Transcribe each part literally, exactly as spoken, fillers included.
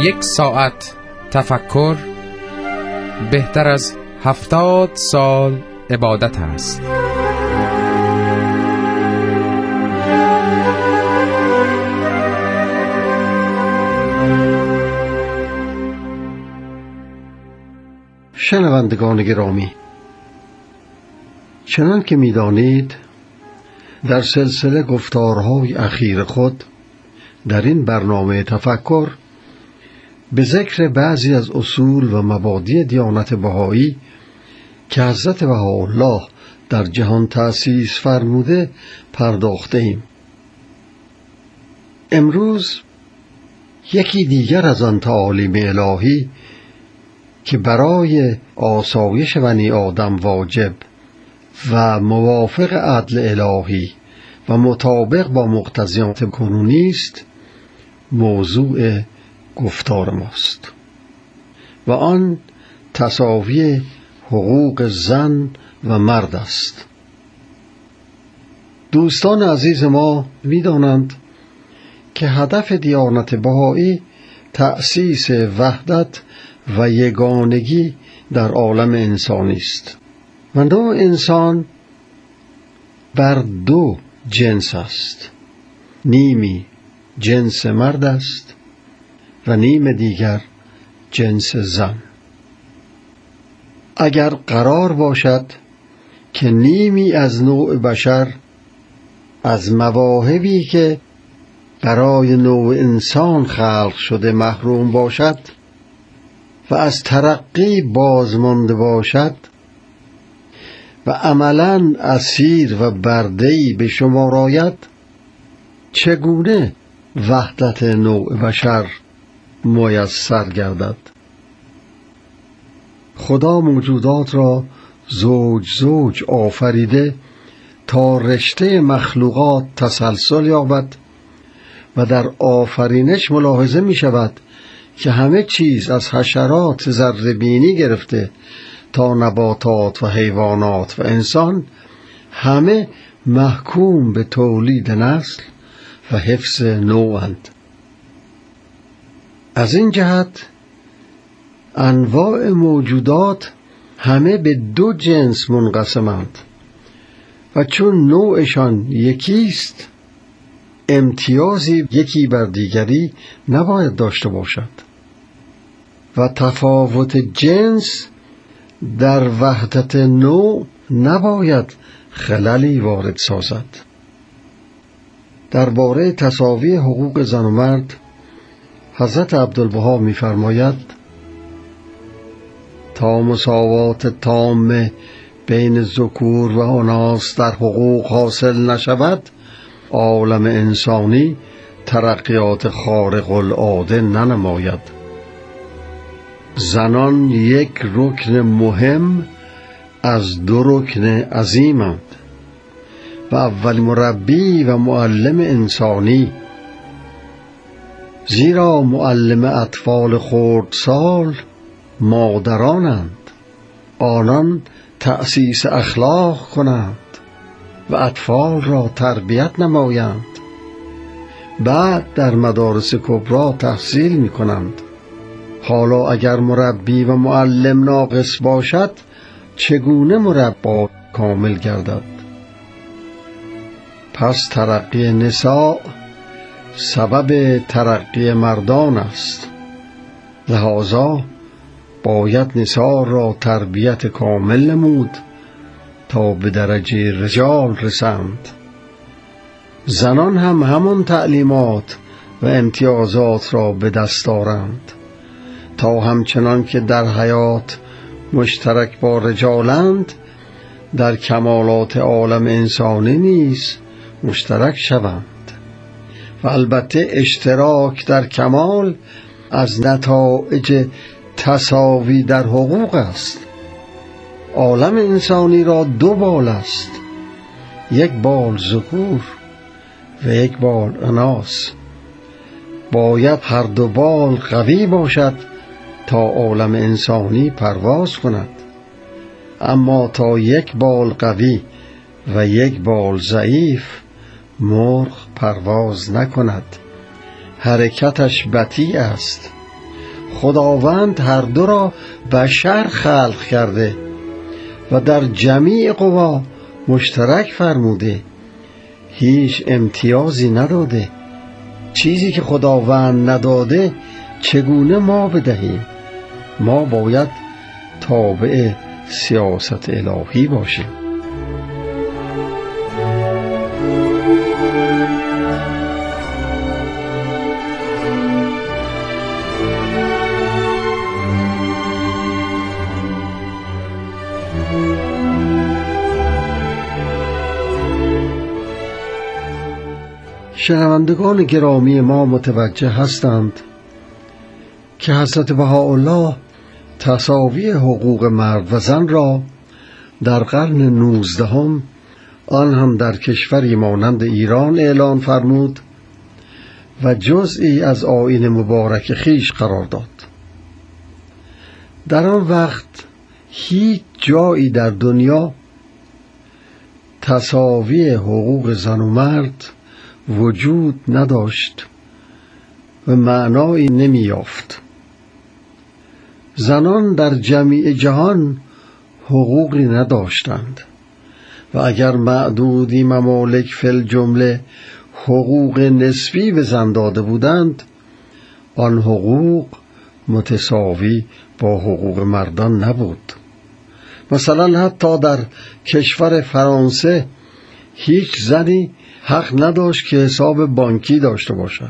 یک ساعت تفکر بهتر از هفتاد سال عبادت است. شنوندگان گرامی، چنان که می‌دانید در سلسله گفتارهای اخیر خود در این برنامه تفکر به ذکر بعضی از اصول و مبادی دیانت بهایی که حضرت بهاءالله در جهان تأسیس فرموده پرداخته ایم. امروز یکی دیگر از آن تعالیم الهی که برای آسایش بنی آدم واجب و موافق عدل الهی و مطابق با مقتضیات کنونی است موضوع گفتار ماست و آن تساوی حقوق زن و مرد است. دوستان عزیز ما می‌دانند که هدف دیانت بهایی تأسیس وحدت و یگانگی در عالم انسانی است و نوع انسان بر دو جنس است، نیمی جنس مرد است و نیم دیگر جنس زن. اگر قرار باشد که نیمی از نوع بشر از مواهبی که برای نوع انسان خلق شده محروم باشد و از ترقی بازمانده باشد و عملاً اسیر و برده‌ای به شمار آید، چگونه وحدت نوع بشر میسر گردد؟ خدا موجودات را زوج زوج آفریده تا رشته مخلوقات تسلسل یابد و در آفرینش ملاحظه می شود که همه چیز از حشرات ذره‌بینی گرفته تا نباتات و حیوانات و انسان همه محکوم به تولید نسل و حفظ نوعند. از این جهت انواع موجودات همه به دو جنس منقسمند و چون نوعشان یکیست امتیازی یکی بر دیگری نباید داشته باشد و تفاوت جنس در وحدت نوع نباید خللی وارد سازد. درباره تساوی حقوق زن و مرد حضرت عبدالبها می‌فرماید تا مساوات تام بین ذکور و اناث در حقوق حاصل نشود عالم انسانی ترقیات خارق العاده ننماید. زنان یک رکن مهم از دو رکن عظیمند و اول مربی و معلم انسانی، زیرا معلم اطفال خردسال مادرانند. آنان تأسیس اخلاق کنند و اطفال را تربیت نمایند، بعد در مدارس کبرا تحصیل می کنند. حالا اگر مربی و معلم ناقص باشد چگونه مربی کامل گردد؟ پس ترقی نساء سبب ترقی مردان است، لذا باید نساء را تربیت کامل نمود تا به درجه رجال رسند. زنان هم همان تعلیمات و امتیازات را به دست دارند تا همچنان که در حیات مشترک با رجالند در کمالات عالم انسانی نیز مشترک شوند و البته اشتراک در کمال از نتایج تساوی در حقوق است. عالم انسانی را دو بال است، یک بال ذکور و یک بال اناث. باید هر دو بال قوی باشد تا عالم انسانی پرواز کند، اما تا یک بال قوی و یک بال ضعیف مرغ پرواز نکند. حرکتش بطیء است خداوند هر دو را بشر خلق کرده و در جمیع قوا مشترک فرموده، هیچ امتیازی نداده. چیزی که خداوند نداده چگونه ما بدهیم؟ ما باید تابع سیاست الهی باشیم. شنوندگان گرامی ما متوجه هستند که حضرت بهاءالله تساوی حقوق مرد و زن را در قرن نوزدهم، آن هم در کشوری مانند ایران، اعلان فرمود و جزئی از آیین مبارک خیش قرار داد. در آن وقت هیچ جایی در دنیا تساوی حقوق زن و مرد وجود نداشت و معنایی نمی یافت. زنان در جمیع جهان حقوقی نداشتند و اگر معدودی ممالک فی الجمله حقوق نسبی به زن داده بودند، آن حقوق متساوی با حقوق مردان نبود. مثلا حتی در کشور فرانسه هیچ زنی حق نداشت که حساب بانکی داشته باشد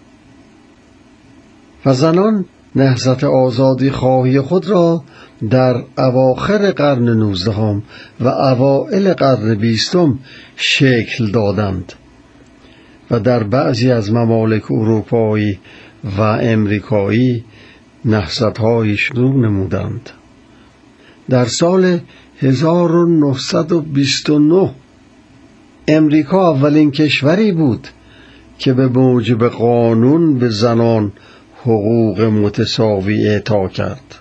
و زنان نهضت آزادی خواهی خود را در اواخر قرن نوزدهم و اوائل قرن بیستم شکل دادند و در بعضی از ممالک اروپایی و امریکایی نهضت‌های شروع نمودند. در سال هزار و نهصد و بیست و نه امریکا اولین کشوری بود که به موجب قانون به زنان حقوق متساوی اعطا کرد.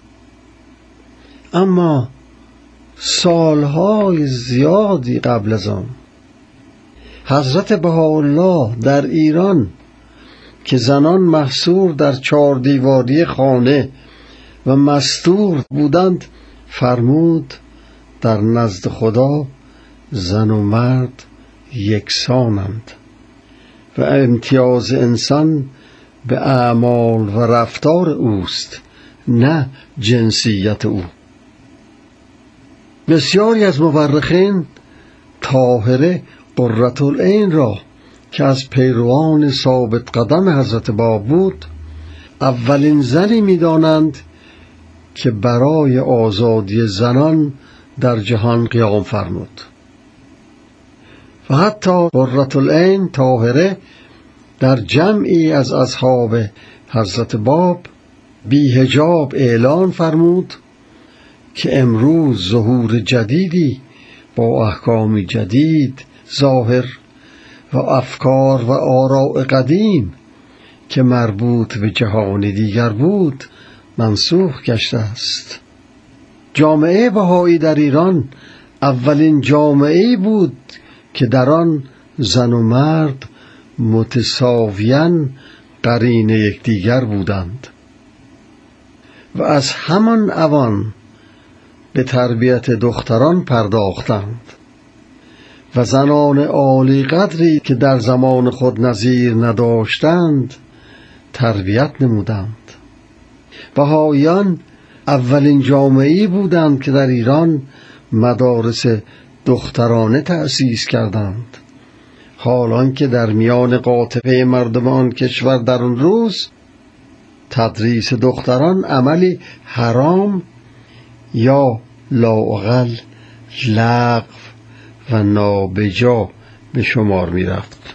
اما سالهای زیادی قبل از آن حضرت بهاءالله در ایران که زنان محصور در چهار دیواری خانه و مستور بودند فرمود در نزد خدا زن و مرد یکسانند و امتیاز انسان به اعمال و رفتار اوست، نه جنسیت او. بسیاری از مورخین طاهره قرةالعین را که از پیروان ثابت قدم حضرت باب بود اولین زنی می‌دانند که برای آزادی زنان در جهان قیام فرمود. و حتی قرةالعین طاهره در جمعی از اصحاب حضرت باب بی حجاب اعلان فرمود که امروز ظهور جدیدی با احکام جدید ظاهر و افکار و آراء قدیم که مربوط به جهان دیگر بود منسوخ گشته است. جامعه بهایی در ایران اولین جامعه‌ای بود که در آن زن و مرد متساویاً قرین یکدیگر بودند و از همان اوان به تربیت دختران پرداختند و زنان عالی قدری که در زمان خود نظیر نداشتند تربیت نمودند. بهائیان اولین جامعه‌ای بودند که در ایران مدارس دخترانه تأسیس کردند، حالان که در میان قاطبه مردم آن کشور در آن روز تدریس دختران عملی حرام یا لااقل لغو و نابجا به شمار می رفت.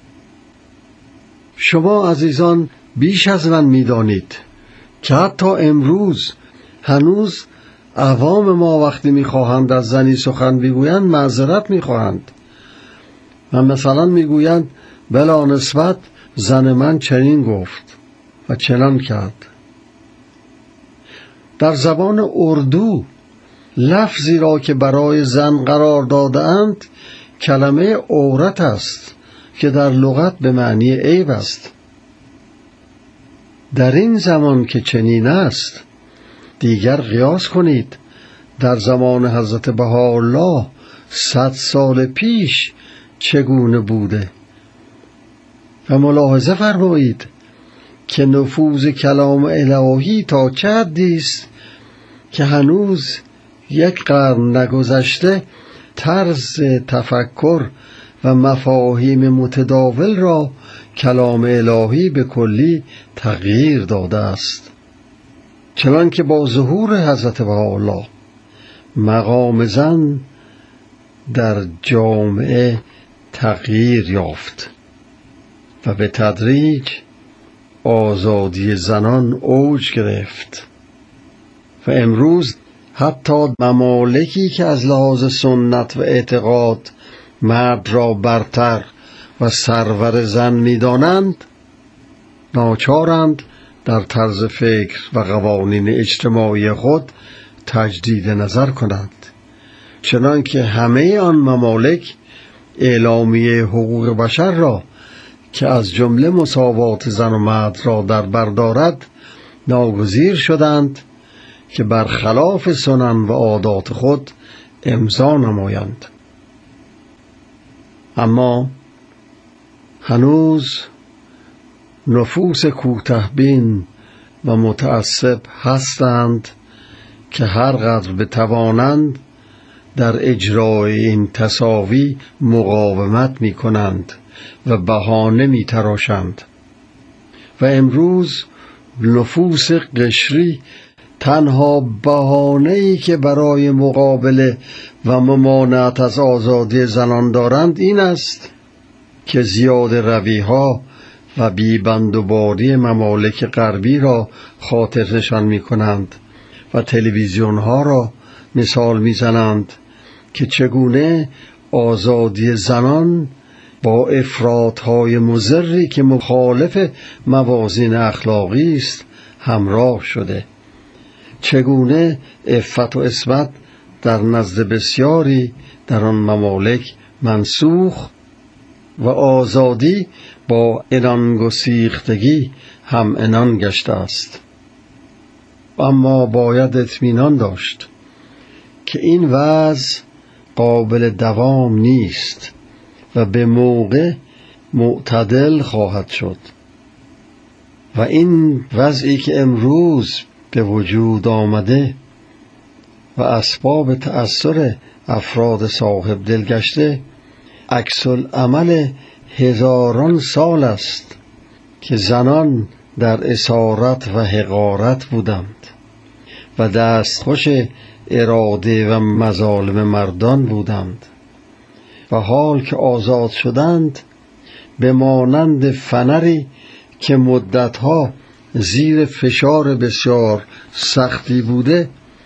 شما عزیزان بیش از من می دانید که حتی امروز هنوز عوام ما وقتی می خواهند از زنی سخن بگویند معذرت می خواهند و مثلا می گویند بلا نسبت زن من چنین گفت و چنان کرد. در زبان اردو لفظی را که برای زن قرار داده اند کلمه عورت است که در لغت به معنی عیب است. در این زمان که چنین است، دیگر قیاس کنید در زمان حضرت بهاءالله صد سال پیش چگونه بوده و ملاحظه فرمایید که نفوذ کلام الهی تا چه حدی است که هنوز یک قرن نگذشته طرز تفکر و مفاهیم متداول را کلام الهی به کلی تغییر داده است. چنانکه با ظهور حضرت بهاءالله مقام زن در جامعه تغییر یافت و به تدریج آزادی زنان اوج گرفت و امروز حتی ممالکی که از لحاظ سنت و اعتقاد مرد را برتر و سرور زن می‌دانند، ناچارند در طرز فکر و قوانین اجتماعی خود تجدید نظر کنند، چنانکه همه آن ممالک اعلامیه حقوق بشر را که از جمله مساوات زن و مرد را در بر دارد ناگزیر شدند که برخلاف سنن و عادات خود امضا نمایند. اما هنوز نفوس کوته‌بین و متعصب هستند که هر قدر بتوانند در اجرای این تساوی مقاومت می کنند و بهانه می تراشند و امروز نفوس قشری تنها بهانه‌ای که برای مقابله و ممانعت از آزادی زنان دارند این است که زیاده روی‌ها و بی‌بندوباری ممالک غربی را خاطرنشان می کنند و تلویزیون ها را مثال می زنند که چگونه آزادی زنان با افراط‌های مضری که مخالف موازین اخلاقی است همراه شده، چگونه عفت و عصمت در نزد بسیاری در آن ممالک منسوخ و آزادی با عنان گسیختگی هم عنان گشته است. اما باید اطمینان داشت که این وضع قابل دوام نیست و به موقع معتدل خواهد شد و این وضعی که امروز به وجود آمده و اسباب تأثیر افراد صاحب دل گشته عکس العمل هزاران سال است که زنان در اسارت و حقارت بودند و دستخوش اراده و مظالم مردان بودند و حال که آزاد شدند به مانند فنری که مدتها زیر فشار بسیار سختی بوده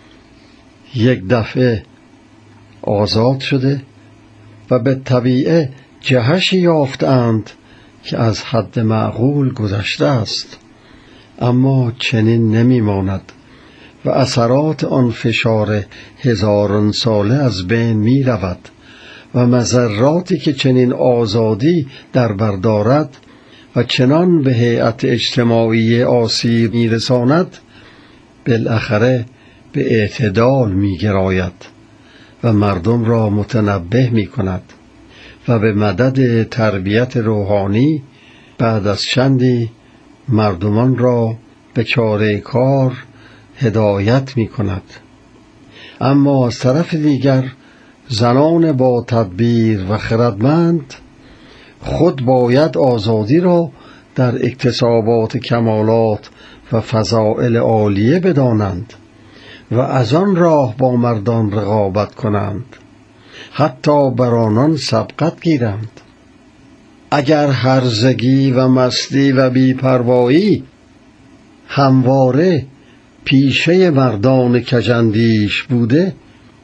یک دفعه آزاد شده و به طبیعه جهشی یافتند که از حد معقول گذشته است، اما چنین نمی ماند و اثرات آن فشار هزاران ساله از بین می رود و مضراتی که چنین آزادی در بر دارد و چنان به هیئت اجتماعی آسیب می رساند بالاخره به اعتدال می گراید و مردم را متنبه می کند و به مدد تربیت روحانی بعد از چندی مردمان را به چاره کار هدایت می کند. اما از طرف دیگر زنان با تدبیر و خردمند خود باید آزادی را در اکتسابات کمالات و فضائل عالیه بدانند و از آن راه با مردان رقابت کنند، حتی بر آنان سبقت گیرند. اگر هرزگی و مستی و بی‌پروایی همواره پیشه مردان کژاندیش بوده،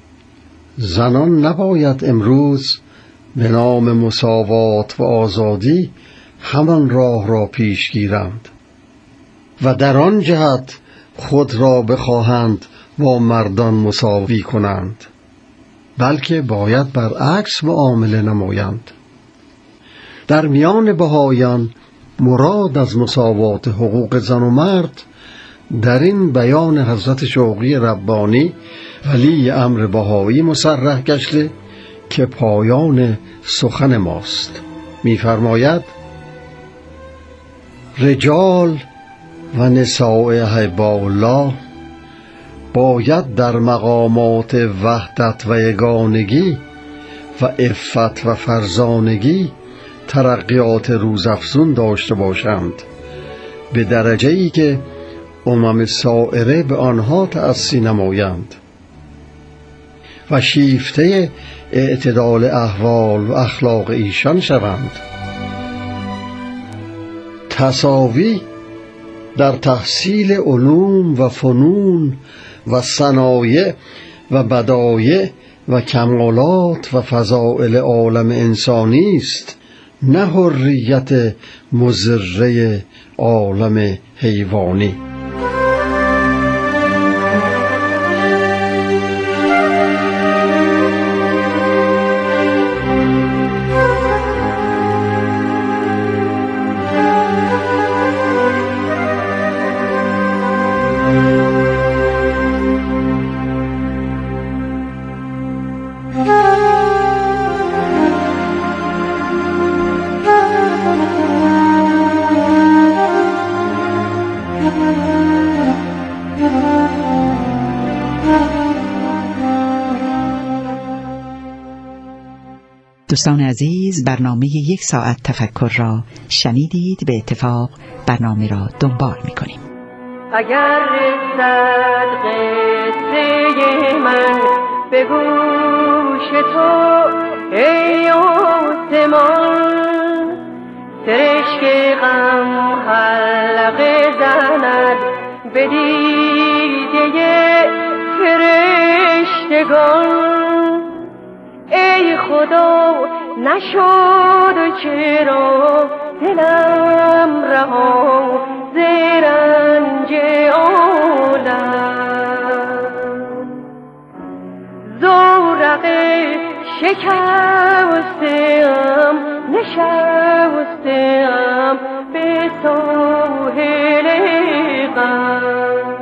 زنان نباید امروز به نام مساوات و آزادی همان راه را پیش گیرند و در آن جهت خود را بخواهند با مردان مساوی کنند، بلکه باید برعکس معامله نمایند. در میان بهایان مراد از مساوات حقوق زن و مرد در این بیان حضرت شوقی ربانی ولی امر بهایی مصرح گشته که پایان سخن ماست. می‌فرماید رجال و نساء احباء الله باید در مقامات وحدت و یگانگی و عفت و فرزانگی ترقیات روزافزون داشته باشند، به درجه‌ای که امم سائره به آنها تأسی نمایند و شیفته اعتدال احوال و اخلاق ایشان شوند. تساوی در تحصیل علوم و فنون و صنایع و بدایع و کمالات و فضائل عالم انسانی است، نه حریت مضره عالم حیوانی. دوستان عزیز، برنامه یک ساعت تفکر را شنیدید. به اتفاق برنامه را دنبال می‌کنیم. اگر رسد قصه من به گوش تو ای آسمان، سرشک غم حلقه زند به دیده فرشتگان. ای خدا نشد چرا دلم رها ز رنج عالم، زورق شکسته‌ام نشسته‌ام به ساحل غم.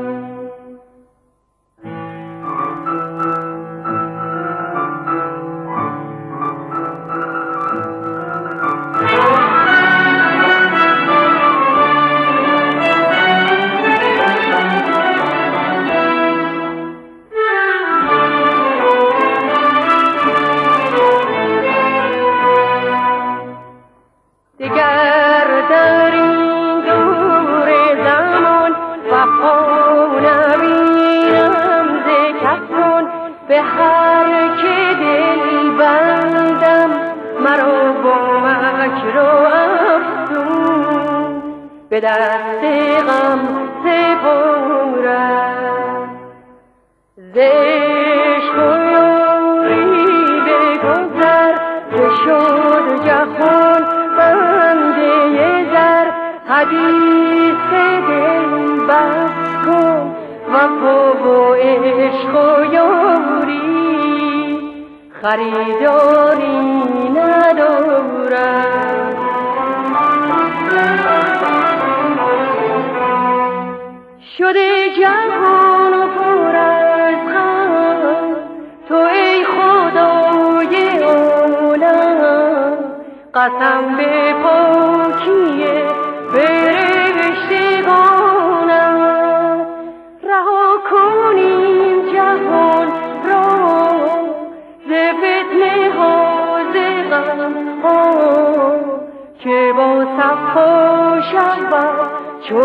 به هر که دل بندم مرا با مکر و افسون، به دست غم سپرد. ز عشق و یاری بگذر که شد جهان بنده زر. حدیث دل بس کن وفا و عشق و یاری، خریداری ندارد. شده جهان و پر از غم تو ای خدای عالم، قسم به پاکی فرشتگانم. رها کنیم جهان را ز فتنه ها ز غم ها، که با صفا شود چو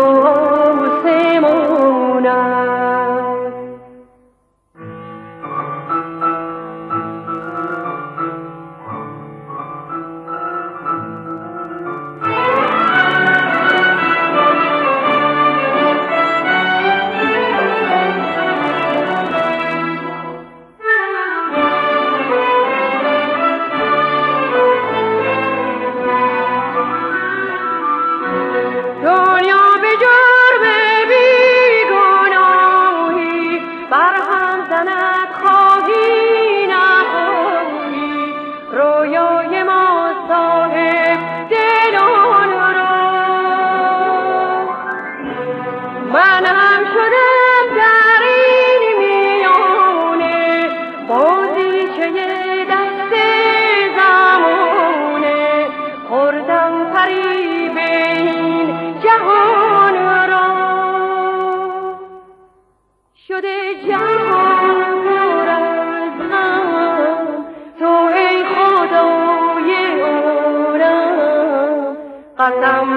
آسمانم. دنیا به جرم بیگناه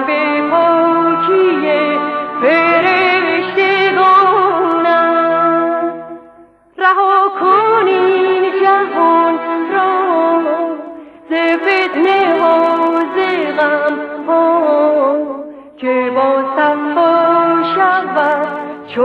به پاکی فرشتگانم رها کنین جهان را ز فتنه ها ز غم ها که با صفا شود چو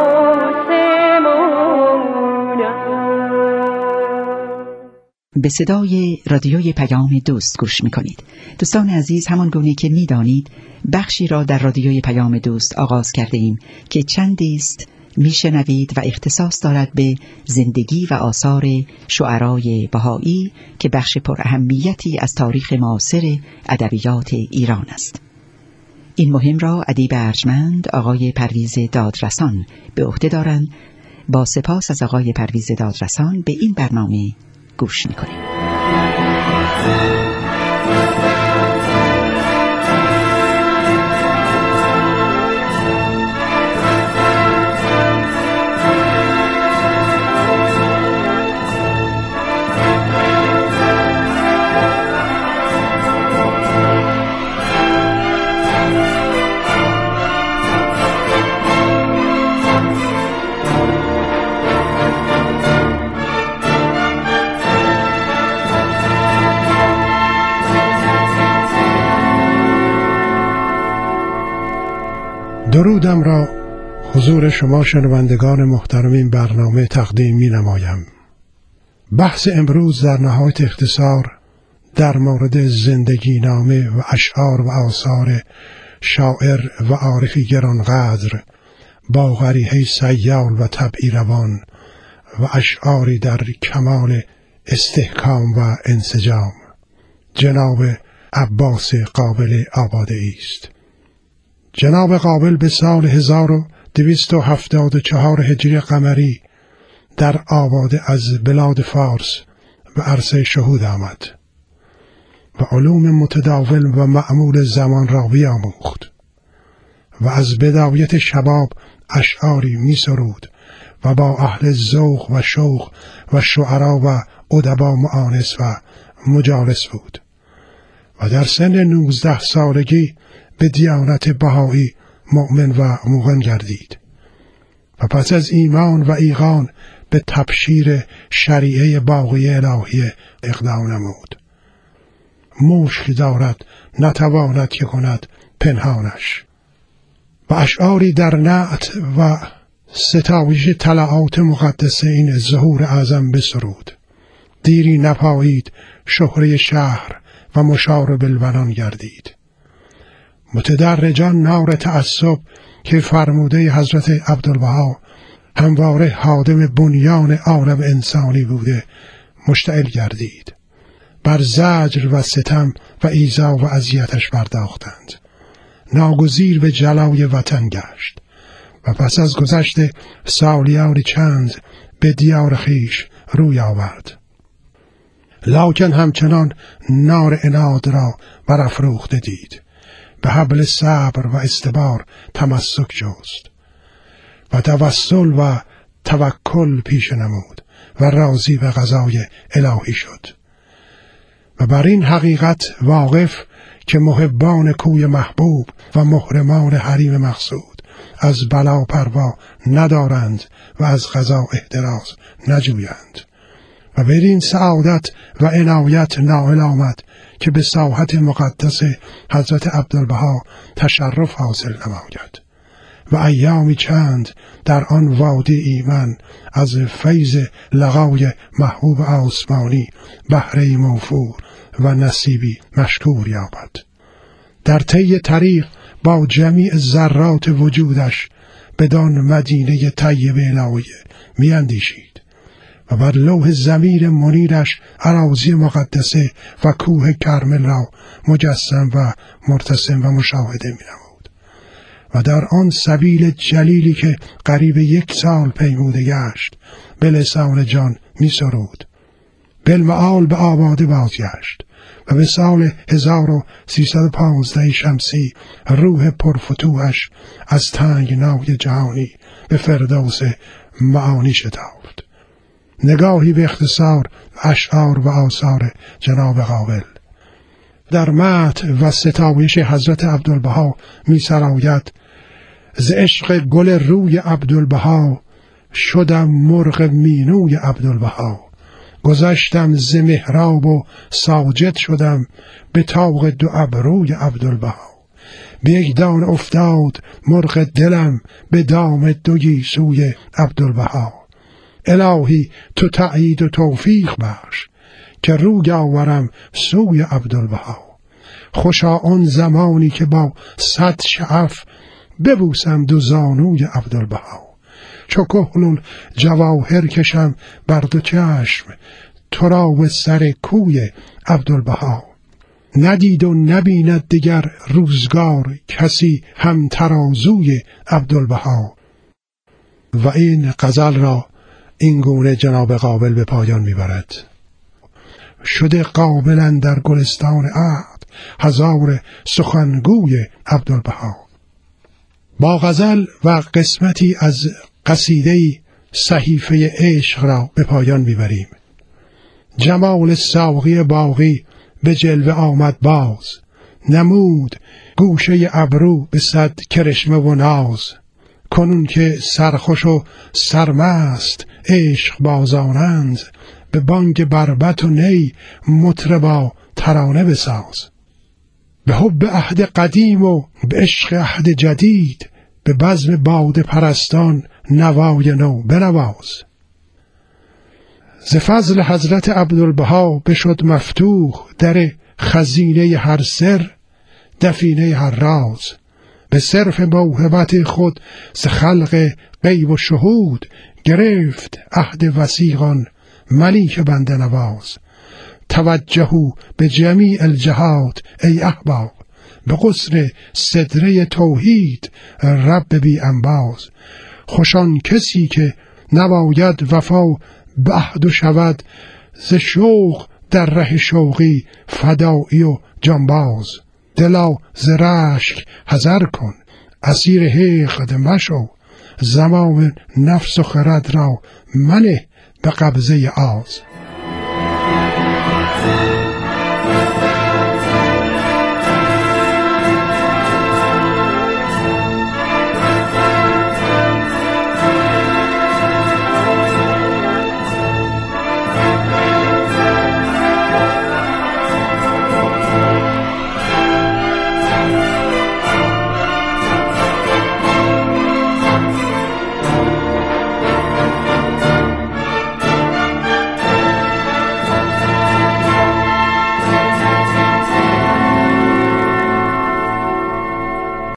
به صدای رادیوی پیام دوست گوش می کنید. دوستان عزیز، همان گونه که می دانید بخشی را در رادیوی پیام دوست آغاز کرده ایم که چندی است می شنوید و اختصاص دارد به زندگی و آثار شعرای بهایی که بخش پر اهمیتی از تاریخ معاصر ادبیات ایران است. این مهم را ادیب ارجمند آقای پرویز دادرسان به عهده دارند. با سپاس از آقای پرویز دادرسان به این برنامه گوش میکنیم. درودم را حضور شما شنوندگان محترم این برنامه تقدیم می نمایم. بحث امروز در نهایت اختصار در مورد زندگی نامه و اشعار و آثار شاعر و عارفی گرانقدر با غریحه سیال و طبعی روان و اشعاری در کمال استحکام و انسجام جناب عباس قابل آبادی است. جناب قابل به سال هزار و دویست و هفتاد و چهار هجری قمری در آباده از بلاد فارس به عرصه شهود آمد و علوم متداول و معمول زمان را بیاموخت و از بدایت شباب اشعاری می سرود و با اهل ذوق و شوق و شعرا و ادبا مؤانس و مجالس بود و در سن نوزده سالگی به دیانت بهایی مؤمن و موقن گردید و پس از ایمان و ایقان به تبشیر شریعه باقی الهی اقدام نمود. مشک دارد نتواند که کند پنهانش و اشعاری در نعت و ستایش طلعات مقدسه این ظهور اعظم بسرود. دیری نپایید شهره شهر و مشار بالبنان گردید. متدرجان نار تعصب که فرموده حضرت عبدالبها همواره خادم بنیان عالم انسانی بوده مشتعل گردید. بر زجر و ستم و ایذا و اذیتش پرداختند. ناگزیر به جلای وطن گشت و پس از گذشت سالیان چند به دیار خیش روی آورد. لکن همچنان نار عناد را برافروخته دید. به حبل صبر و استبار تمسک جست و توسل و توکل پیش نمود و راضی به قضای الهی شد و بر این حقیقت واقف که محبان کوی محبوب و محرمان حریم مقصود از بلا پروا ندارند و از قضا احتراز نجویند و بر این سعادت و عنایت نائل آمد که به ساحت مقدس حضرت عبدالبها تشرف حاصل نماید و ایامی چند در آن وادی ایمن از فیض لقای محبوب آسمانی بهره موفور و نصیبی مشکور یابد. در طی طریق با جمیع ذرات وجودش بدان مدینه طیبه الهیه می اندیشید و بر لوح ضمیر منیرش اراضی مقدسه و کوه کرمل را مجسم و مرتسم و مشاهده می نمود و در آن سبیل جلیلی که قریب یک سال پیموده گشت به لسان جان می سرود. بالمعال به آباده بازگشت و به سال هزار و سیصد و پانزده شمسی روح پرفتوحش از تنگنای جهانی به فردوس معانی شتافت. نگاهی به اختصار اشعار و آثار جناب قابل. در مدح و ستایش حضرت عبدالبها می سراید: ز عشق گل روی عبدالبها شدم مرغ مینوی عبدالبها. گذشتم ز محراب و ساجد شدم به طاق دو ابروی عبدالبها. به یک دانه افتاد مرغ دلم به دام دو گیسوی عبدالبها. الهی تو تأیید و توفیق بخش که روی آورم سوی عبدالبها. خوشا آن زمانی که با صد شعف ببوسم دو زانوی عبدالبها. چو کحل جواهر کشم بر دو چشم تو را به سر کوی عبدالبها. ندید و نبیند دیگر روزگار کسی هم ترازوی عبدالبها. و این غزل را این گونه جناب قابل به پایان میبرد: شده قابلن در گلستان عهد هزار سخنگوی عبدالبها. با غزل و قسمتی از قصیده صحیفه عشق را به پایان میبریم. جمال ساقی باقی به جلوه آمد باز، نمود گوشه ابرو به صد کرشمه و ناز. کنون که سرخوش و سرمست عشق بازانند، به بانگ بربط و نی مطربا ترانه بساز. به حب عهد قدیم و به عشق عهد جدید، به بزم باده پرستان نوای نو بنواز. ز فضل حضرت عبدالبها بشد مفتوح در خزینه هر سر دفینه هر راز. به صرف موهبت خود ز خلق غیب و شهود، گرفت عهد وثیقان ملیک بنده نواز. توجهوا به جمیع الجهات ای احباب، به قصر صدره توحید رب بی انباز. خوشان کسی که نباید وفا به عهد و شود، ز شوق در ره شوقی فدایی و جانباز. دلا ز رشک حذر کن اسیر حقد مشو، زمام نفس و خرد را منه به قبضه آز.